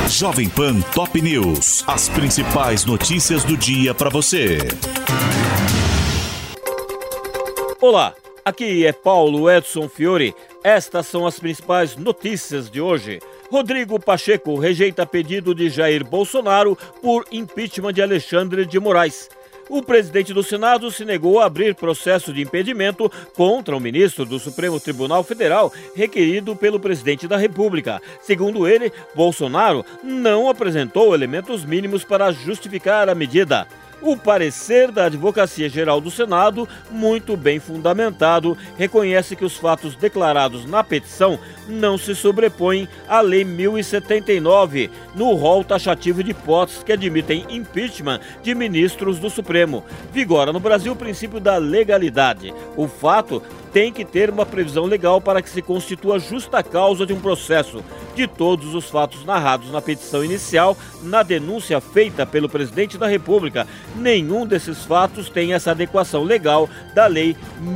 Jovem Pan Top News. As principais notícias do dia para você. Olá, aqui é Paulo Edson Fiore. Estas são as principais notícias de hoje. Rodrigo Pacheco rejeita pedido de Jair Bolsonaro por impeachment de Alexandre de Moraes. O presidente do Senado se negou a abrir processo de impedimento contra o ministro do Supremo Tribunal Federal, requerido pelo presidente da República. Segundo ele, Bolsonaro não apresentou elementos mínimos para justificar a medida. O parecer da Advocacia Geral do Senado, muito bem fundamentado, reconhece que os fatos declarados na petição não se sobrepõem à Lei 1079, no rol taxativo de hipóteses que admitem impeachment de ministros do Supremo. Vigora no Brasil o princípio da legalidade. O fato tem que ter uma previsão legal para que se constitua justa causa de um processo. De todos os fatos narrados na petição inicial, na denúncia feita pelo presidente da República, nenhum desses fatos tem essa adequação legal da Lei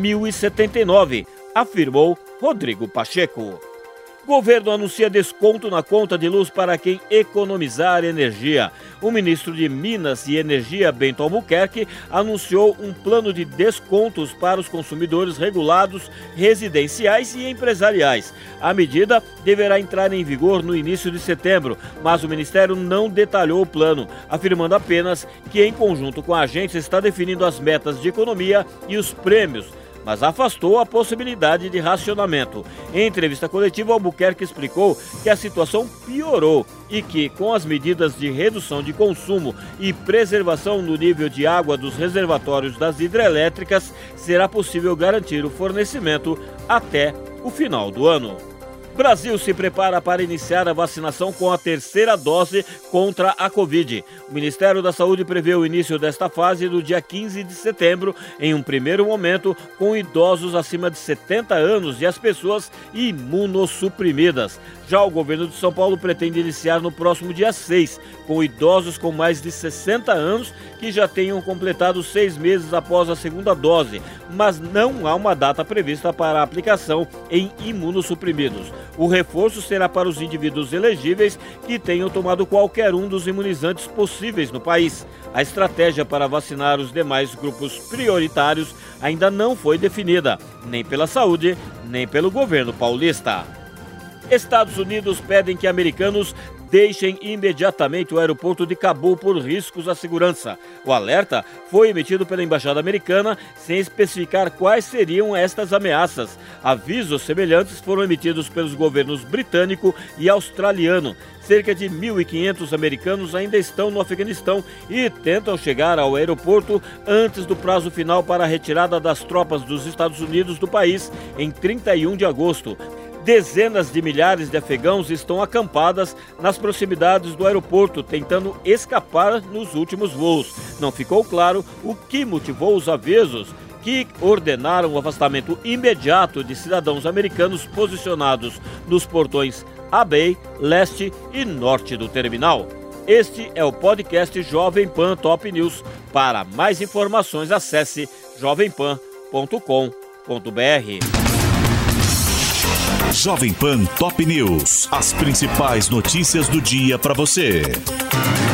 1079, afirmou Rodrigo Pacheco. Governo anuncia desconto na conta de luz para quem economizar energia. O ministro de Minas e Energia, Bento Albuquerque, anunciou um plano de descontos para os consumidores regulados, residenciais e empresariais. A medida deverá entrar em vigor no início de setembro, mas o Ministério não detalhou o plano, afirmando apenas que, em conjunto com a agência, está definindo as metas de economia e os prêmios, mas afastou a possibilidade de racionamento. Em entrevista coletiva, Albuquerque explicou que a situação piorou e que, com as medidas de redução de consumo e preservação no nível de água dos reservatórios das hidrelétricas, será possível garantir o fornecimento até o final do ano. Brasil se prepara para iniciar a vacinação com a terceira dose contra a Covid. O Ministério da Saúde prevê o início desta fase no dia 15 de setembro, em um primeiro momento, com idosos acima de 70 anos e as pessoas imunossuprimidas. Já o governo de São Paulo pretende iniciar no próximo dia 6, com idosos com mais de 60 anos que já tenham completado 6 meses após a segunda dose, mas não há uma data prevista para a aplicação em imunossuprimidos. O reforço será para os indivíduos elegíveis que tenham tomado qualquer um dos imunizantes possíveis no país. A estratégia para vacinar os demais grupos prioritários ainda não foi definida, nem pela saúde, nem pelo governo paulista. Estados Unidos pedem que americanos deixem imediatamente o aeroporto de Cabul por riscos à segurança. O alerta foi emitido pela Embaixada Americana sem especificar quais seriam estas ameaças. Avisos semelhantes foram emitidos pelos governos britânico e australiano. Cerca de 1.500 americanos ainda estão no Afeganistão e tentam chegar ao aeroporto antes do prazo final para a retirada das tropas dos Estados Unidos do país em 31 de agosto. Dezenas de milhares de afegãos estão acampadas nas proximidades do aeroporto, tentando escapar nos últimos voos. Não ficou claro o que motivou os avisos que ordenaram o afastamento imediato de cidadãos americanos posicionados nos portões A, B, leste e norte do terminal. Este é o podcast Jovem Pan Top News. Para mais informações, acesse jovempan.com.br. Jovem Pan Top News. As principais notícias do dia para você.